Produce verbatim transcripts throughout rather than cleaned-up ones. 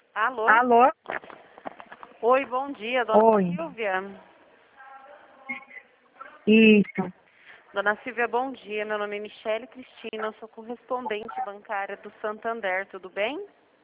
Alô? Alô? Oi, bom dia, dona Oi. Silvia. Isso. Dona Silvia, bom dia. Meu nome é Michele Cristina, eu sou correspondente bancária do Santander, tudo bem?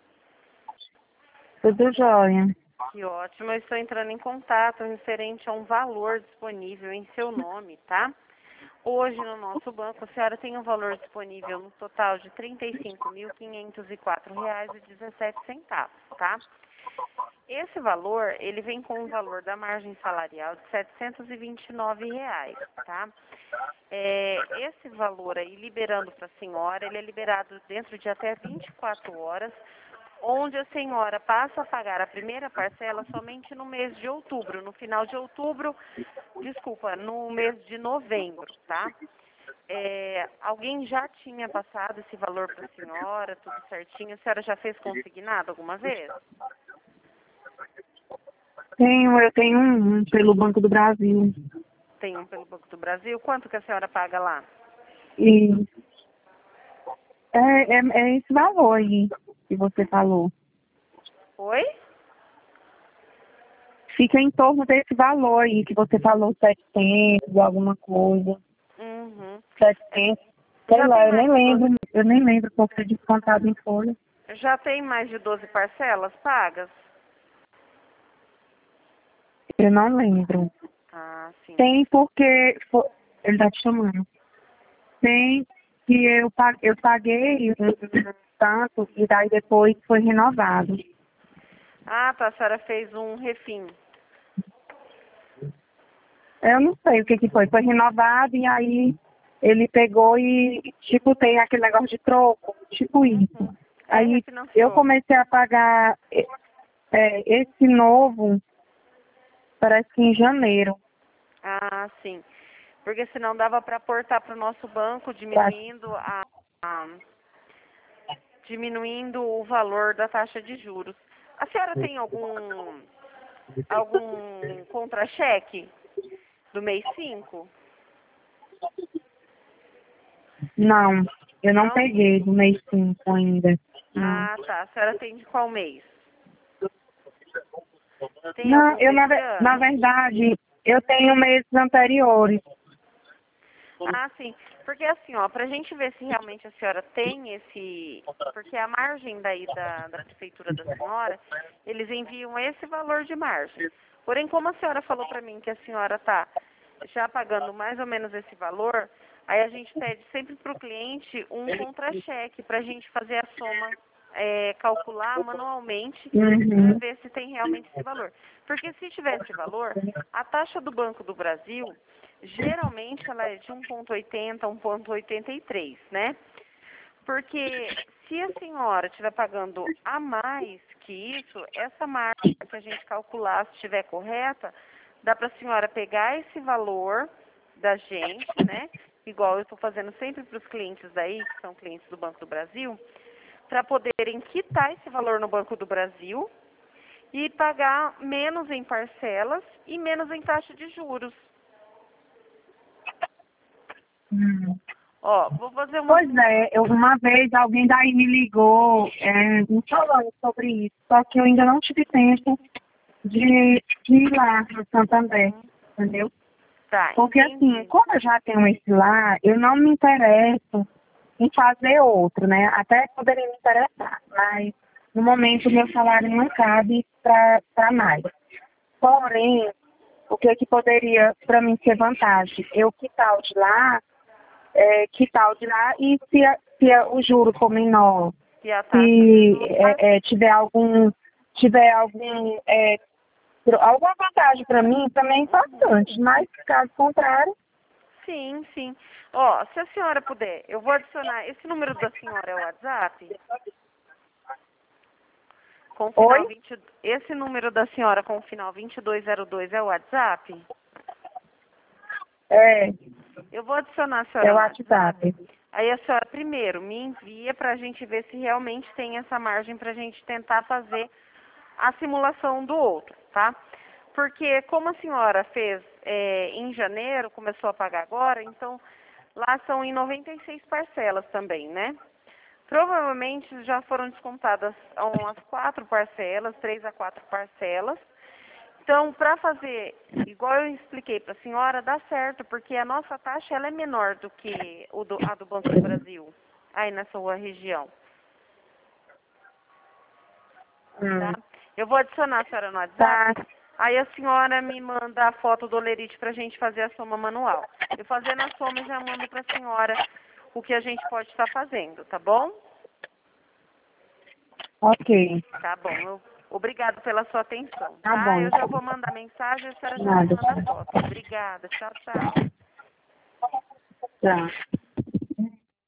Tudo jóia. Que ótimo, eu estou entrando em contato referente a um valor disponível em seu nome, tá? Hoje no nosso banco a senhora tem um valor disponível no total de trinta e cinco mil quinhentos e quatro reais e dezessete centavos, tá? Esse valor, ele vem com o valor da margem salarial de setecentos e vinte e nove reais, tá? É, esse valor aí, liberando para a senhora, ele é liberado dentro de até vinte e quatro horas, onde a senhora passa a pagar a primeira parcela somente no mês de outubro, no final de outubro, desculpa, no mês de novembro, tá? É, alguém já tinha passado esse valor para a senhora, tudo certinho? A senhora já fez consignado alguma vez? Tenho, eu tenho um, um pelo Banco do Brasil. Tem um pelo Banco do Brasil. Quanto que a senhora paga lá? E é, é, é esse valor aí que você falou. Oi? Fica em torno desse valor aí que você falou, setecentos, alguma coisa. Uhum. setecentos, sei Já tem lá, eu mais nem de doze, lembro, eu nem lembro qual foi descontado em folha. já tem mais de doze parcelas pagas? Eu não lembro. Ah, sim. Tem porque fo- ele tá te chamando. Tem que eu, pa- eu paguei um um tanto e daí depois foi renovado. Ah, tá. A senhora fez um refim. Eu não sei o que que foi. Foi renovado e aí ele pegou e, tipo, tem aquele negócio de troco, tipo Uhum. isso. É, Aí eu refinanciou. comecei a pagar é, é, esse novo, parece que em janeiro. Ah, sim. Porque senão dava para aportar para o nosso banco, Tá? diminuindo a, a diminuindo o valor da taxa de juros. A senhora tem algum algum contra-cheque do mês cinco? Não, eu não Não? peguei do mês cinco ainda. Não. Ah, tá. A senhora tem de qual mês? Tem Não, algum eu na, desse ve- na ano? verdade, eu tenho meses anteriores. Ah, sim. Porque assim, ó, pra gente ver se realmente a senhora tem esse... Porque a margem daí da, da prefeitura da senhora, eles enviam esse valor de margem. Porém, como a senhora falou pra mim que a senhora tá já pagando mais ou menos esse valor, aí a gente pede sempre pro cliente um contra-cheque pra gente fazer a soma, é, calcular manualmente para Uhum. ver se tem realmente esse valor. Porque se tiver esse valor, a taxa do Banco do Brasil geralmente ela é de um ponto oitenta a um ponto oitenta e três, né? Porque se a senhora estiver pagando a mais que isso, essa margem que a gente calcular, se estiver correta, dá para a senhora pegar esse valor da gente, né? Igual eu estou fazendo sempre para os clientes daí, que são clientes do Banco do Brasil, para poderem quitar esse valor no Banco do Brasil e pagar menos em parcelas e menos em taxa de juros. Hum. Ó, vou fazer uma Pois sim. é, eu, uma vez alguém daí me ligou é, me falando sobre isso, só que eu ainda não tive tempo de, de ir lá no Santander, Uhum. entendeu? Tá, Porque assim, entendi. como eu já tenho esse lá, eu não me interesso em fazer outro, né? Até poderia me interessar, mas no momento o meu salário não cabe para mais. Porém, o que, que poderia para mim ser vantagem? Eu quitar o de lá, é, quitar o de lá e se, a- se a- o juro for menor, E a taxa se menor, é, é, tiver algum, tiver algum, é, pro- alguma vantagem para mim, também é importante. Mas, caso contrário, sim, sim. Ó, se a senhora puder, eu vou adicionar, esse número da senhora é o WhatsApp? Com o final oi, vinte, esse número da senhora com o final vinte e dois zero dois é o WhatsApp? é, Eu vou adicionar a é senhora o no WhatsApp. WhatsApp. Aí a senhora primeiro me envia para a gente ver se realmente tem essa margem para a gente tentar fazer a simulação do outro, tá? Porque como a senhora fez é, em janeiro, começou a pagar agora, então lá são em noventa e seis parcelas também, né? Provavelmente já foram descontadas umas quatro parcelas, três a quatro parcelas. Então, para fazer, igual eu expliquei para a senhora, dá certo, porque a nossa taxa ela é menor do que o do, a do Banco do Brasil, aí na sua região. Hum. Tá? Eu vou adicionar a senhora no Tá. WhatsApp, aí a senhora me manda a foto do olerite para a gente fazer a soma manual. Eu fazendo a soma já mando para a senhora o que a gente pode estar fazendo, tá bom? Ok. Tá bom. Eu, obrigado pela sua atenção, Tá tá? bom, Eu já então. vou mandar mensagem, a senhora já me Nada. manda a foto. Obrigada. Tchau, tchau. Tá.